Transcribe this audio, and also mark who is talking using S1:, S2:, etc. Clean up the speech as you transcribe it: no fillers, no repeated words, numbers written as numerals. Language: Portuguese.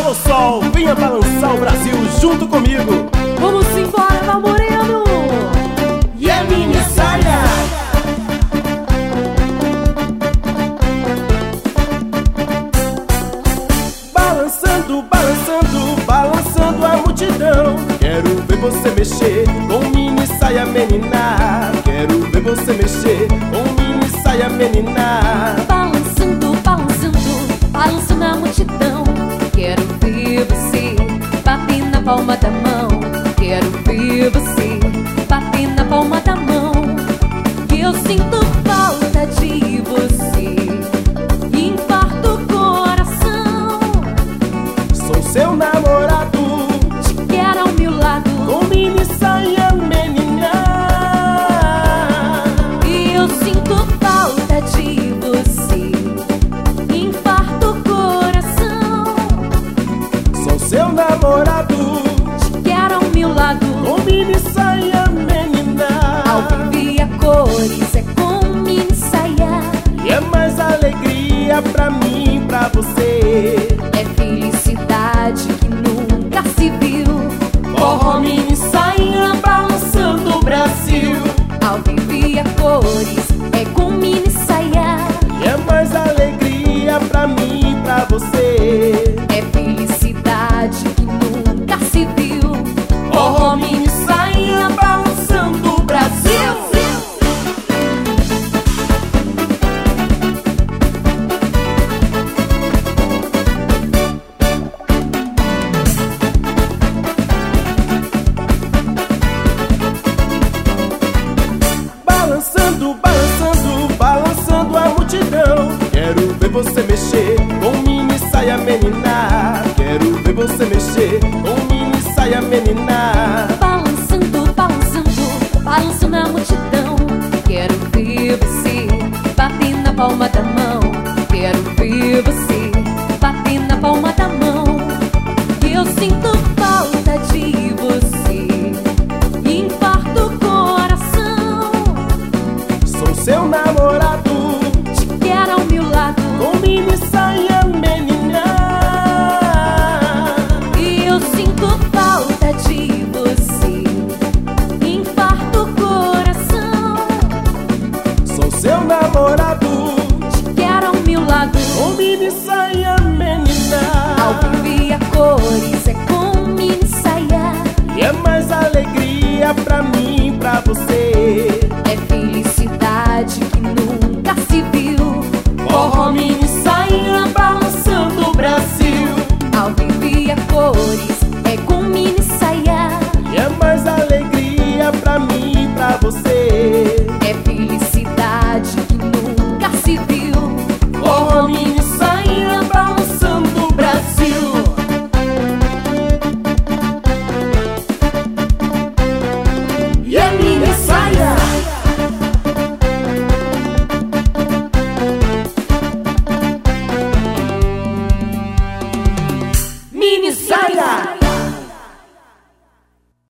S1: Alô sol, venha balançar o Brasil junto comigo.
S2: Vamos embora, Val Moreno.
S1: E a mini saia. Balançando, balançando, balançando a multidão. Quero ver você mexer com mini saia, menina. Quero ver você mexer com mini saia, menina.
S2: Balançando, balançando, balançando a multidão. Quero ver você bater na palma da mão. Quero ver você bater na palma da mão. Que eu sinto falta de você. Infarto o coração.
S1: Sou seu namorado,
S2: Te quero ao meu lado.
S1: com mini saia, menina.
S2: E eu sinto falta de você. Infarto o coração.
S1: Sou seu namorado,
S2: Te quero ao meu lado.
S1: com mini saia, menina.
S2: Ao viver a cores é com mini saia.
S1: E é mais alegria pra mim, pra você.
S2: É felicidade que nunca se viu.
S1: Forró, mini saia, balançando o Brasil.
S2: Ao viver a cores é com mini saia.
S1: E é mais alegria pra mim, pra você.
S2: É felicidade que nunca se viu.
S1: Forró, mini saia, balançando o Brasil. Balançando, balançando, balançando a multidão. Quero ver você mexer com mini saia, menina. Quero ver você mexer com mini saia, menina.
S2: Balançando, balançando, balançando a multidão. Quero ver você bater na palma da mão. Quero ver você bater na palma da mão. Que eu sinto falta de você. Infarto o coração.
S1: Sou seu namorado,
S2: Te quero ao meu lado.
S1: com mini saia, menina.
S2: E eu sinto falta de você. Infarto o coração.
S1: Sou seu namorado,
S2: Te quero ao meu lado.
S1: com mini saia, menina.
S2: Ao viver a cores é com mini saia.
S1: E é mais alegria pra mim, pra você.
S2: É felicidade que nunca se viu.
S1: Forró, mini saia, balançando o Brasil.
S2: Ao viver a cores é com mini saia.
S1: E é mais alegria pra mim, pra você.